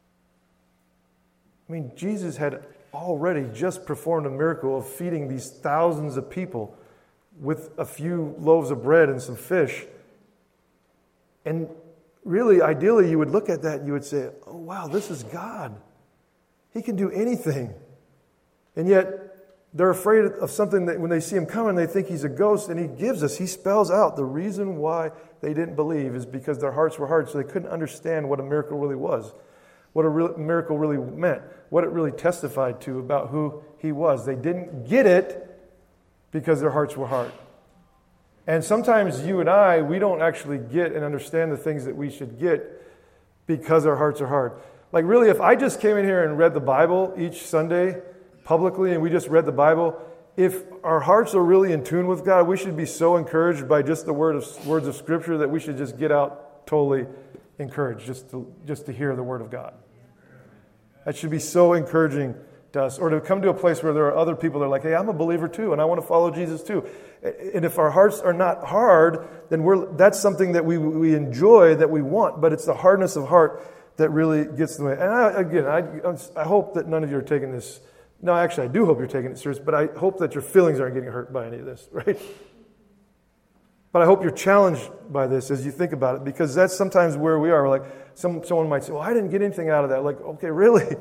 I mean, Jesus had already just performed a miracle of feeding these thousands of people with a few loaves of bread and some fish. And really, ideally, you would look at that and you would say, oh, wow, this is God. He can do anything. And yet, they're afraid of something that when they see Him coming, they think He's a ghost. And He spells out the reason why they didn't believe is because their hearts were hard, so they couldn't understand what a miracle really was, what a miracle really meant, what it really testified to about who He was. They didn't get it because their hearts were hard. And sometimes you and I, we don't actually get and understand the things that we should get because our hearts are hard. Like really, if I just came in here and read the Bible each Sunday publicly and we just read the Bible, if our hearts are really in tune with God, we should be so encouraged by just the words of Scripture that we should just get out totally encouraged just to hear the Word of God. That should be so encouraging to us. Or to come to a place where there are other people that are like, hey, I'm a believer too, and I want to follow Jesus too. And if our hearts are not hard, then that's something that we enjoy, that we want, but it's the hardness of heart that really gets in the way. And I hope that none of you are taking this. No, actually, I do hope you're taking it serious, but I hope that your feelings aren't getting hurt by any of this, right? But I hope you're challenged by this as you think about it, because that's sometimes where we are. Like someone might say, well, I didn't get anything out of that. Like, okay, really?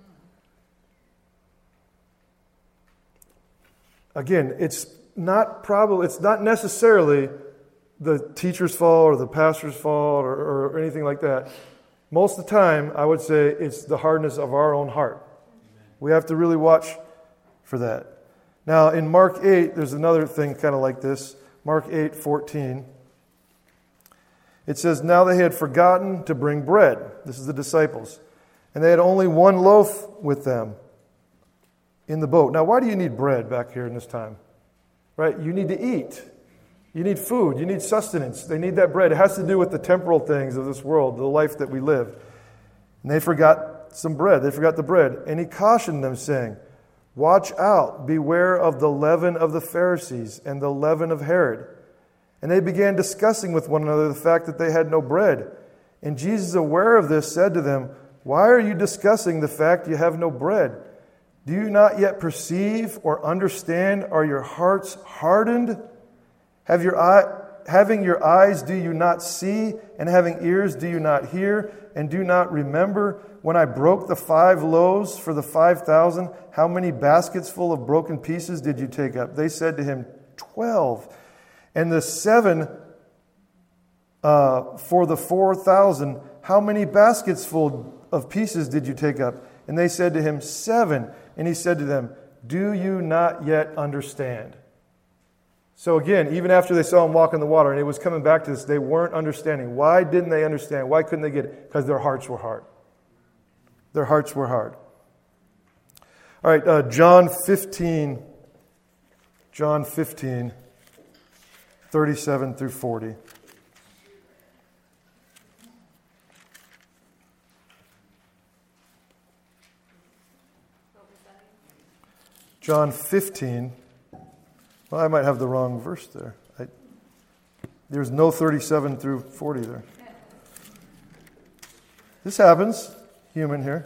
Again, it's not necessarily the teacher's fault or the pastor's fault or anything like that. Most of the time, I would say it's the hardness of our own heart. We have to really watch for that. Now, in Mark 8, there's another thing kind of like this. Mark 8:14. It says, now they had forgotten to bring bread. This is the disciples. And they had only one loaf with them in the boat. Now, why do you need bread back here in this time? Right? You need to eat. You need food. You need sustenance. They need that bread. It has to do with the temporal things of this world, the life that we live. And they forgot some bread. They forgot the bread. And he cautioned them, saying, watch out, beware of the leaven of the Pharisees and the leaven of Herod. And they began discussing with one another the fact that they had no bread. And Jesus, aware of this, said to them, why are you discussing the fact you have no bread? Do you not yet perceive or understand? Are your hearts hardened? Having your eyes, do you not see? And having ears, do you not hear? And do not remember when I broke the 5 loaves for the 5,000? How many baskets full of broken pieces did you take up? They said to him, 12. And the 7 for the 4,000, how many baskets full of pieces did you take up? And they said to him, 7. And he said to them, do you not yet understand? So again, even after they saw him walk in the water, and it was coming back to this, they weren't understanding. Why didn't they understand? Why couldn't they get it? Because their hearts were hard. Their hearts were hard. All right, John 15, 37 through 40. John 15. Well, I might have the wrong verse there. There's no 37 through 40 there. This happens. Human here.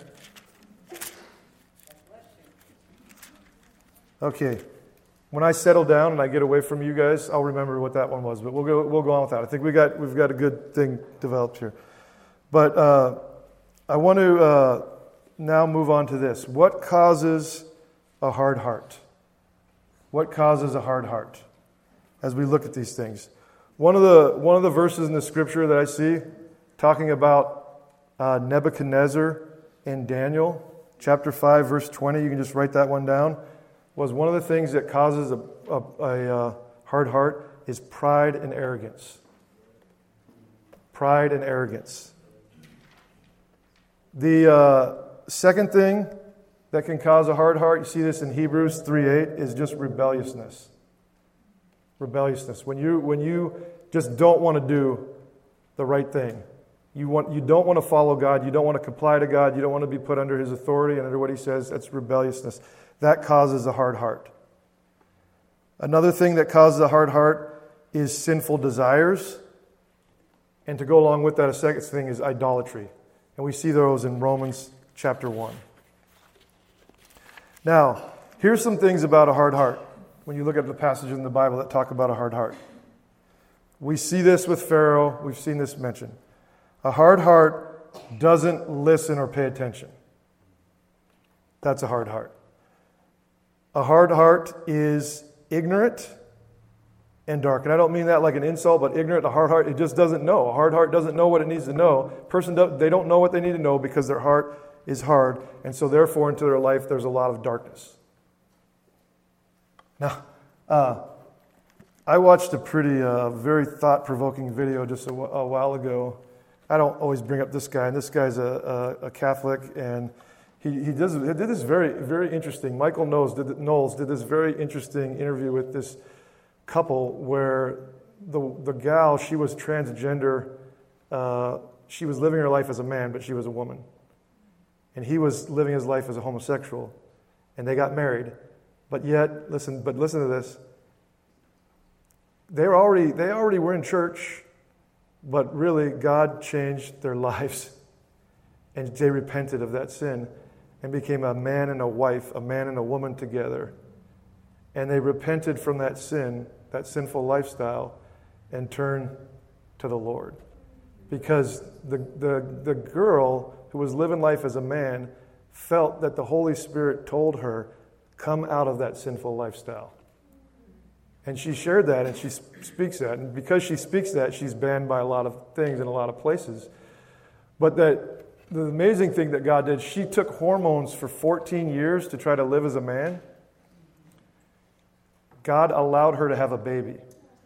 Okay. When I settle down and I get away from you guys, I'll remember what that one was. But we'll go on with that. I think we've got a good thing developed here. But I want to now move on to this. What causes a hard heart? What causes a hard heart? As we look at these things, one of the verses in the Scripture that I see talking about Nebuchadnezzar and Daniel, chapter 5, verse 20. You can just write that one down. Was one of the things that causes a hard heart is pride and arrogance. Pride and arrogance. The second thing that can cause a hard heart, you see this in Hebrews 3:8, is just rebelliousness. Rebelliousness. When you just don't want to do the right thing. You don't want to follow God. You don't want to comply to God. You don't want to be put under His authority and under what He says. That's rebelliousness. That causes a hard heart. Another thing that causes a hard heart is sinful desires. And to go along with that, a second thing is idolatry. And we see those in Romans chapter 1. Now, here's some things about a hard heart. When you look at the passages in the Bible that talk about a hard heart. We see this with Pharaoh. We've seen this mentioned. A hard heart doesn't listen or pay attention. That's a hard heart. A hard heart is ignorant and dark. And I don't mean that like an insult, but ignorant, a hard heart, it just doesn't know. A hard heart doesn't know what it needs to know. They don't know what they need to know because their heart is hard. And so therefore into their life there's a lot of darkness. Now, I watched a pretty, very thought-provoking video just a while ago. I don't always bring up this guy, and this guy's a Catholic, and he did this very, very interesting. Michael Knowles did this very interesting interview with this couple where the gal, she was transgender. She was living her life as a man, but she was a woman. And he was living his life as a homosexual. And they got married. But yet, listen to this. They already were in church, but really God changed their lives. And they repented of that sin and became a man and a wife, a man and a woman together. And they repented from that sin, that sinful lifestyle, and turned to the Lord. Because the girl who was living life as a man felt that the Holy Spirit told her, come out of that sinful lifestyle. And she shared that, and she speaks that. And because she speaks that, she's banned by a lot of things in a lot of places. But the amazing thing that God did, she took hormones for 14 years to try to live as a man. God allowed her to have a baby.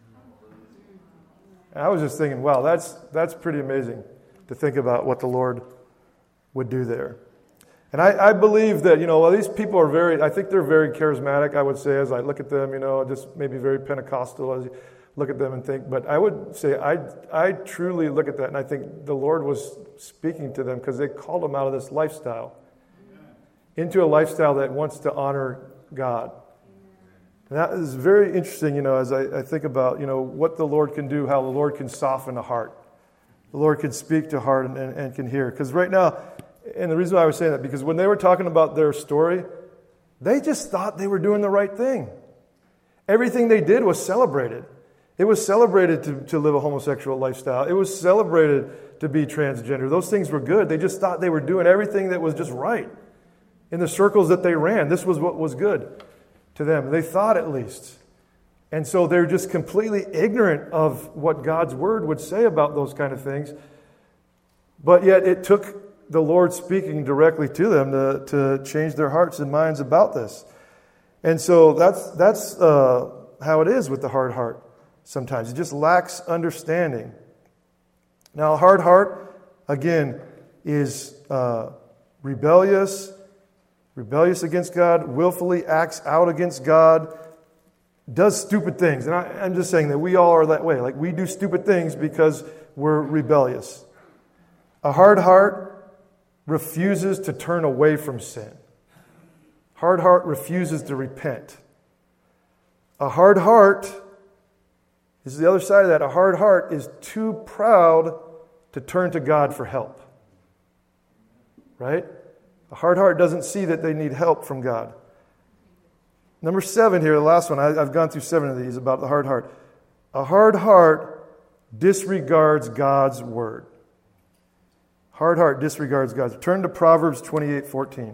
And I was just thinking, wow, that's pretty amazing to think about what the Lord would do there. And I believe that, these people are I think they're very charismatic, I would say, as I look at them, just maybe very Pentecostal as you look at them and think. But I would say I truly look at that, and I think the Lord was speaking to them because they called them out of this lifestyle into a lifestyle that wants to honor God. And that is very interesting, as I think about, what the Lord can do, how the Lord can soften a heart. The Lord can speak to a heart and can hear. Because right now, and the reason why I was saying that, because when they were talking about their story, they just thought they were doing the right thing. Everything they did was celebrated. It was celebrated to live a homosexual lifestyle. It was celebrated to be transgender. Those things were good. They just thought they were doing everything that was just right. In the circles that they ran, this was what was good to them. They thought, at least. And so they're just completely ignorant of what God's word would say about those kind of things. But yet it took the Lord speaking directly to them to change their hearts and minds about this. And so that's how it is with the hard heart sometimes. It just lacks understanding. Now, a hard heart, again, is rebellious against God, willfully acts out against God, does stupid things. And I'm just saying that we all are that way. Like, we do stupid things because we're rebellious. A hard heart refuses to turn away from sin. Hard heart refuses to repent. A hard heart, this is the other side of that, a hard heart is too proud to turn to God for help. Right? A hard heart doesn't see that they need help from God. Number 7 here, the last one. I've gone through 7 of these about the hard heart. A hard heart disregards God's word. Hard heart disregards God's word. Turn to Proverbs 28:14.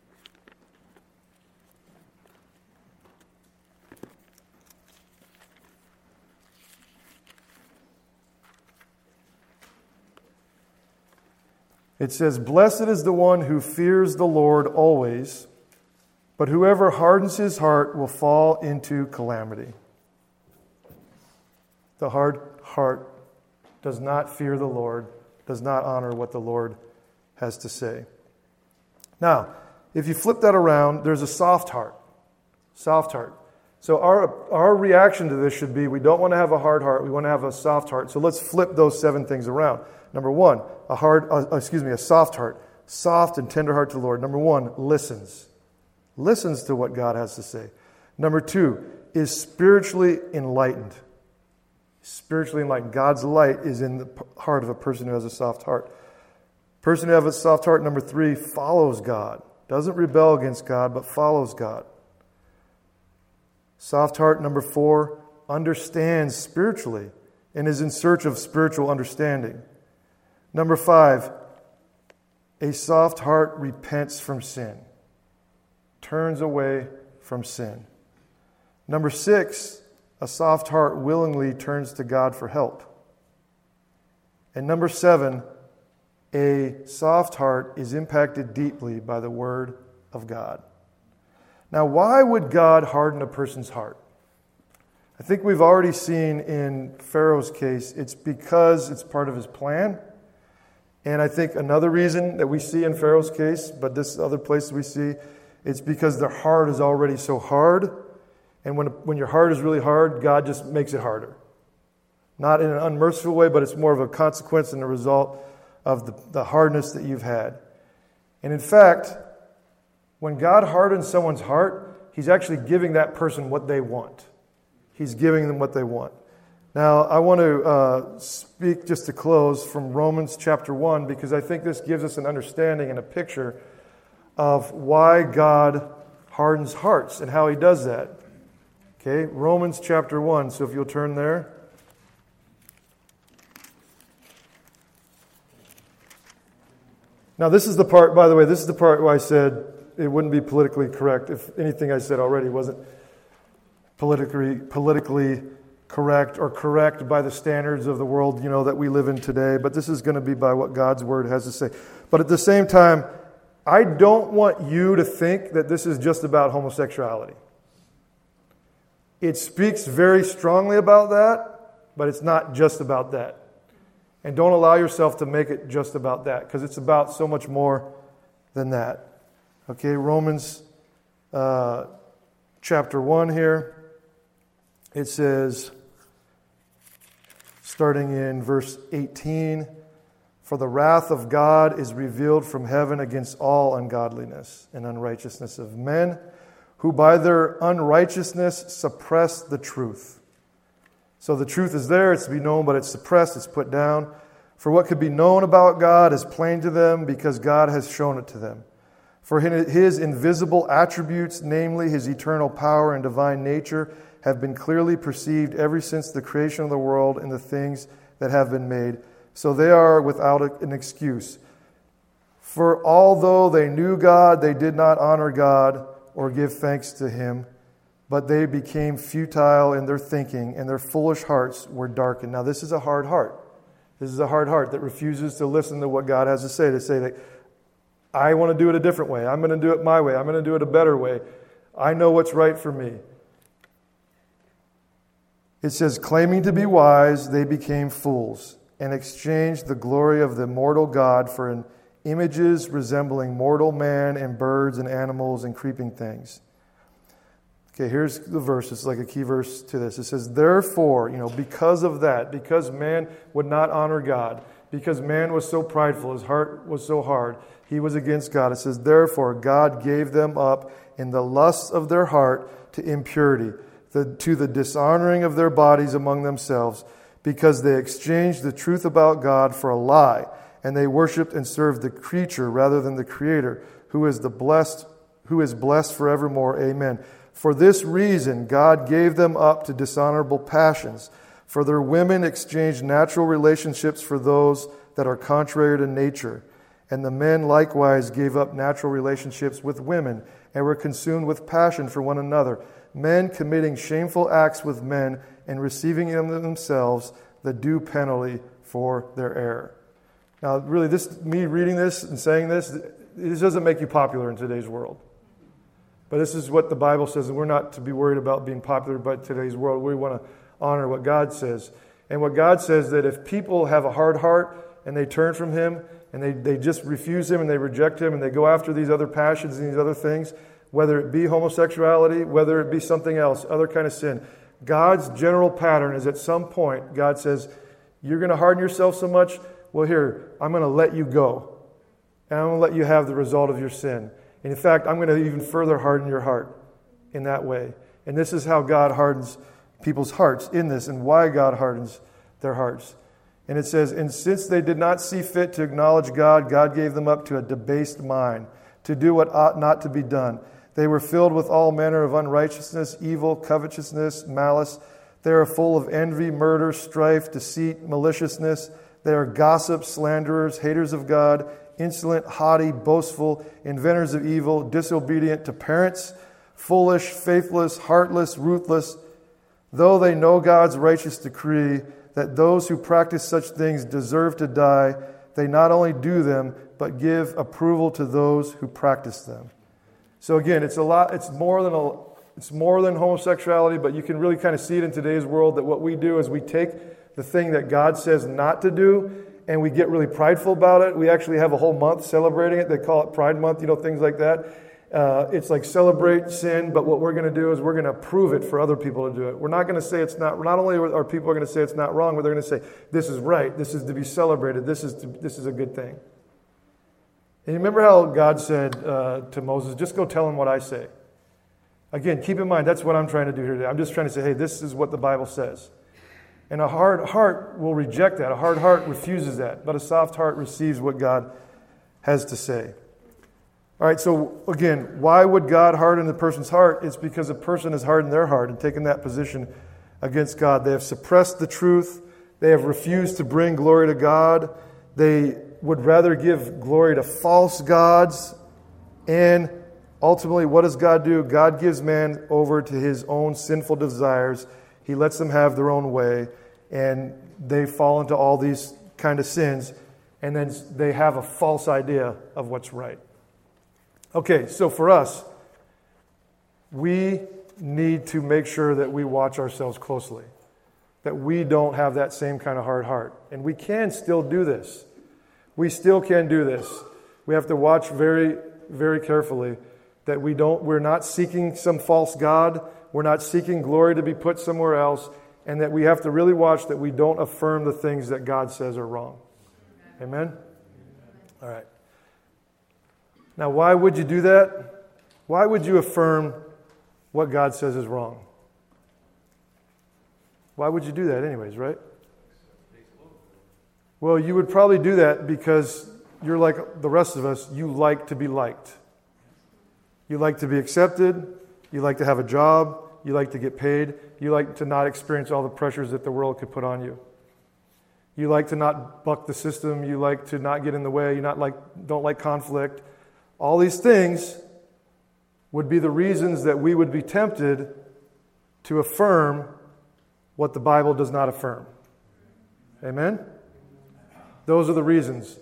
It says, "Blessed is the one who fears the Lord always, but whoever hardens his heart will fall into calamity." The hard heart does not fear the Lord, does not honor what the Lord has to say. Now, if you flip that around, there's a soft heart. Soft heart. So our reaction to this should be, we don't want to have a hard heart, we want to have a soft heart. So let's flip those 7 things around. Number 1, a soft heart. Soft and tender heart to the Lord. Number 1, listens. Listens to what God has to say. Number 2, is spiritually enlightened. Spiritually enlightened. God's light is in the heart of a person who has a soft heart. Person who has a soft heart, number 3, follows God. Doesn't rebel against God, but follows God. Soft heart, number 4, understands spiritually and is in search of spiritual understanding. Number 5, a soft heart repents from sin. Turns away from sin. Number 6, a soft heart willingly turns to God for help. And number 7, a soft heart is impacted deeply by the Word of God. Now, why would God harden a person's heart? I think we've already seen in Pharaoh's case, it's because it's part of his plan. And I think another reason that we see in Pharaoh's case, but this other place we see, it's because their heart is already so hard. And when your heart is really hard, God just makes it harder. Not in an unmerciful way, but it's more of a consequence and a result of the hardness that you've had. And in fact, when God hardens someone's heart, He's actually giving that person what they want. He's giving them what they want. Now, I want to speak just to close from Romans chapter 1, because I think this gives us an understanding and a picture of why God hardens hearts and how He does that. Okay, Romans chapter 1, so if you'll turn there. Now, this is the part, by the way, this is the part where I said it wouldn't be politically correct if anything I said already wasn't politically correct or correct by the standards of the world, that we live in today. But this is going to be by what God's Word has to say. But at the same time, I don't want you to think that this is just about homosexuality. It speaks very strongly about that, but it's not just about that. And don't allow yourself to make it just about that, because it's about so much more than that. Okay, Romans chapter 1 here. It says, starting in verse 18, "For the wrath of God is revealed from heaven against all ungodliness and unrighteousness of men, who by their unrighteousness suppress the truth." So the truth is there, it's to be known, but it's suppressed, it's put down. "For what could be known about God is plain to them, because God has shown it to them. For His invisible attributes, namely His eternal power and divine nature, have been clearly perceived ever since the creation of the world and the things that have been made. So they are without an excuse. For although they knew God, they did not honor God or give thanks to Him, but they became futile in their thinking, and their foolish hearts were darkened." Now, this is a hard heart. This is a hard heart that refuses to listen to what God has to say that I want to do it a different way. I'm going to do it my way. I'm going to do it a better way. I know what's right for me. It says, "Claiming to be wise, they became fools and exchanged the glory of the immortal God for images resembling mortal man and birds and animals and creeping things." Okay, here's the verse. It's like a key verse to this. It says, "Therefore," because of that, because man would not honor God, because man was so prideful, his heart was so hard, he was against God. It says, "Therefore, God gave them up in the lusts of their heart to impurity, to the dishonoring of their bodies among themselves, because they exchanged the truth about God for a lie, and they worshipped and served the creature rather than the Creator, who is blessed forevermore. Amen. For this reason, God gave them up to dishonorable passions. For their women exchanged natural relationships for those that are contrary to nature. And the men likewise gave up natural relationships with women and were consumed with passion for one another, men committing shameful acts with men and receiving in themselves the due penalty for their error." Now, really, me reading this and saying this doesn't make you popular in today's world. But this is what the Bible says, and we're not to be worried about being popular by today's world. We want to honor what God says. And what God says, that if people have a hard heart and they turn from Him and they just refuse Him and they reject Him and they go after these other passions and these other things, whether it be homosexuality, whether it be something else, other kind of sin, God's general pattern is at some point, God says, "You're going to harden yourself so much, well, here, I'm going to let you go. And I'm going to let you have the result of your sin. And in fact, I'm going to even further harden your heart in that way." And this is how God hardens people's hearts in this, and why God hardens their hearts. And it says, "And since they did not see fit to acknowledge God, God gave them up to a debased mind, to do what ought not to be done. They were filled with all manner of unrighteousness, evil, covetousness, malice. They are full of envy, murder, strife, deceit, maliciousness. They are gossips, slanderers, haters of God, insolent, haughty, boastful, inventors of evil, disobedient to parents, foolish, faithless, heartless, ruthless. Though they know God's righteous decree that those who practice such things deserve to die, they not only do them, but give approval to those who practice them." So again, it's more than homosexuality, but you can really kind of see it in today's world that what we do is we take the thing that God says not to do and we get really prideful about it. We actually have a whole month celebrating it. They call it Pride Month, things like that. It's like celebrate sin, but what we're going to do is we're going to prove it for other people to do it. We're not going to say it's not only are people going to say it's not wrong, but they're going to say, this is right, this is to be celebrated, this is a good thing. And you remember how God said to Moses, just go tell him what I say. Again, keep in mind, that's what I'm trying to do here today. I'm just trying to say, hey, this is what the Bible says. And a hard heart will reject that. A hard heart refuses that. But a soft heart receives what God has to say. All right, so again, why would God harden the person's heart? It's because a person has hardened their heart and taken that position against God. They have suppressed the truth. They have refused to bring glory to God. They would rather give glory to false gods. And ultimately, what does God do? God gives man over to his own sinful desires. He lets them have their own way, and they fall into all these kind of sins, and then they have a false idea of what's right. Okay, so for us, we need to make sure that we watch ourselves closely, that we don't have that same kind of hard heart. And we can still do this. We still can do this. We have to watch very, very carefully that we're not seeking some false god. We're not seeking glory to be put somewhere else, and that we have to really watch that we don't affirm the things that God says are wrong. Amen? All right. Now, why would you do that? Why would you affirm what God says is wrong? Why would you do that anyways, right? Well, you would probably do that because you're like the rest of us. You like to be liked. You like to be accepted. You like to have a job. You like to get paid. You like to not experience all the pressures that the world could put on you. You like to not buck the system. You like to not get in the way. You don't like conflict. All these things would be the reasons that we would be tempted to affirm what the Bible does not affirm. Amen? Those are the reasons.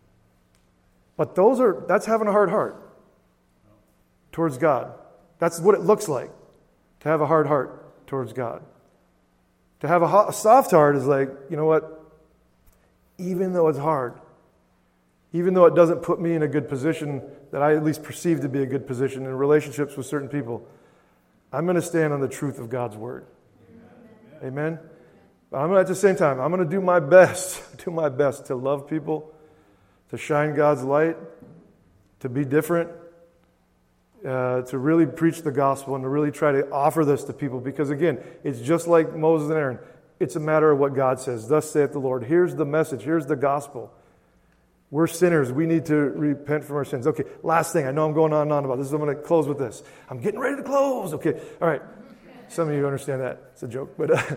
But that's having a hard heart towards God. That's what it looks like to have a hard heart towards God. To have a soft heart is like, you know what? Even though it's hard, even though it doesn't put me in a good position that I at least perceive to be a good position in relationships with certain people, I'm going to stand on the truth of God's word. Amen? But at the same time, I'm going to do my best to love people, to shine God's light, to be different, to really preach the gospel and to really try to offer this to people. Because again, it's just like Moses and Aaron. It's a matter of what God says. Thus saith the Lord. Here's the message. Here's the gospel. We're sinners. We need to repent from our sins. Okay, last thing. I know I'm going on and on about this. I'm going to close with this. I'm getting ready to close. Okay, all right. Some of you understand that. It's a joke. But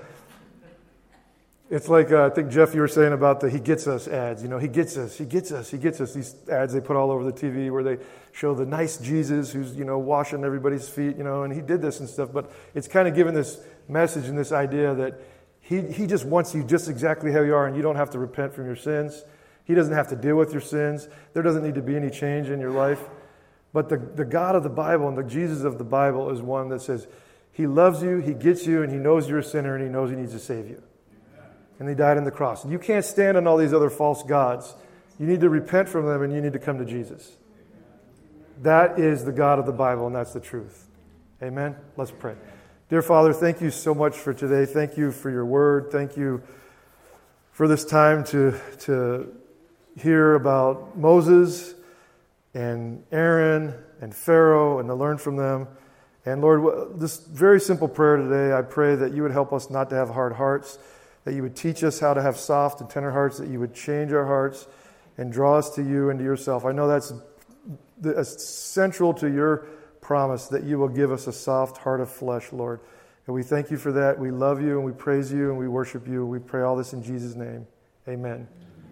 it's like, I think, Jeff, you were saying about the He Gets Us ads. He gets us, He gets us, He gets us. These ads they put all over the TV where they show the nice Jesus who's, washing everybody's feet, and He did this and stuff. But it's kind of given this message and this idea that He just wants you just exactly how you are, and you don't have to repent from your sins. He doesn't have to deal with your sins. There doesn't need to be any change in your life. But the God of the Bible and the Jesus of the Bible is one that says He loves you, He gets you, and He knows you're a sinner, and He knows He needs to save you. And He died on the cross. You can't stand on all these other false gods. You need to repent from them, and you need to come to Jesus. That is the God of the Bible, and that's the truth. Amen? Let's pray. Dear Father, thank you so much for today. Thank you for your word. Thank you for this time to hear about Moses and Aaron and Pharaoh and to learn from them. And Lord, this very simple prayer today, I pray that you would help us not to have hard hearts, that you would teach us how to have soft and tender hearts, that you would change our hearts and draw us to you and to yourself. I know that's central to your promise, that you will give us a soft heart of flesh, Lord. And we thank you for that. We love you and we praise you and we worship you. We pray all this in Jesus' name. Amen.